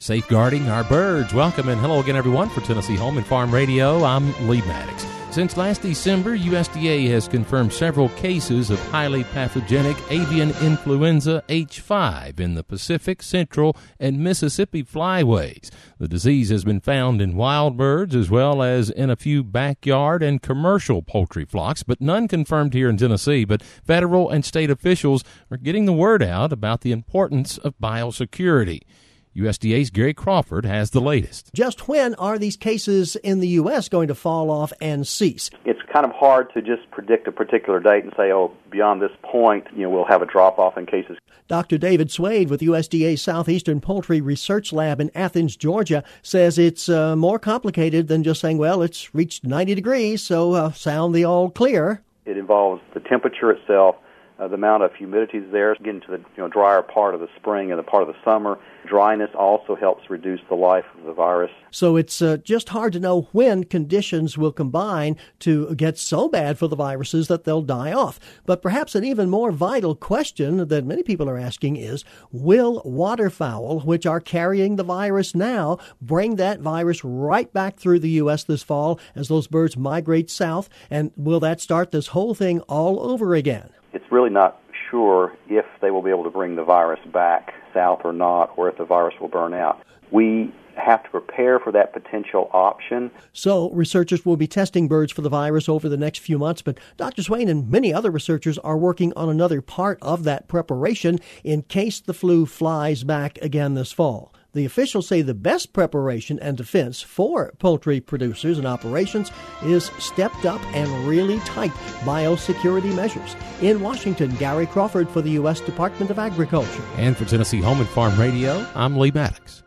Safeguarding our birds. Welcome and hello again, everyone, for Tennessee Home and Farm Radio. I'm Lee Maddox. Since last December, USDA has confirmed several cases of highly pathogenic avian influenza H5 in the Pacific, Central, and Mississippi flyways. The disease has been found in wild birds as well as in a few backyard and commercial poultry flocks, but none confirmed here in Tennessee. But federal and state officials are getting the word out about the importance of biosecurity. USDA's Gary Crawford has the latest. Just when are these cases in the U.S. going to fall off and cease? It's kind of hard to just predict a particular date and say, beyond this point, we'll have a drop-off in cases. Dr. David Swade with USDA's Southeastern Poultry Research Lab in Athens, Georgia, says it's more complicated than just saying, it's reached 90 degrees, so sound the all clear. It involves the temperature itself, the amount of humidity is there, getting to the drier part of the spring and the part of the summer. Dryness also helps reduce the life of the virus. So it's just hard to know when conditions will combine to get so bad for the viruses that they'll die off. But perhaps an even more vital question that many people are asking is, will waterfowl, which are carrying the virus now, bring that virus right back through the U.S. this fall as those birds migrate south? And will that start this whole thing all over again? It's really not sure if they will be able to bring the virus back south or not, or if the virus will burn out. We have to prepare for that potential option. So researchers will be testing birds for the virus over the next few months, but Dr. Swain and many other researchers are working on another part of that preparation in case the flu flies back again this fall. The officials say the best preparation and defense for poultry producers and operations is stepped up and really tight biosecurity measures. In Washington, Gary Crawford for the U.S. Department of Agriculture. And for Tennessee Home and Farm Radio, I'm Lee Maddox.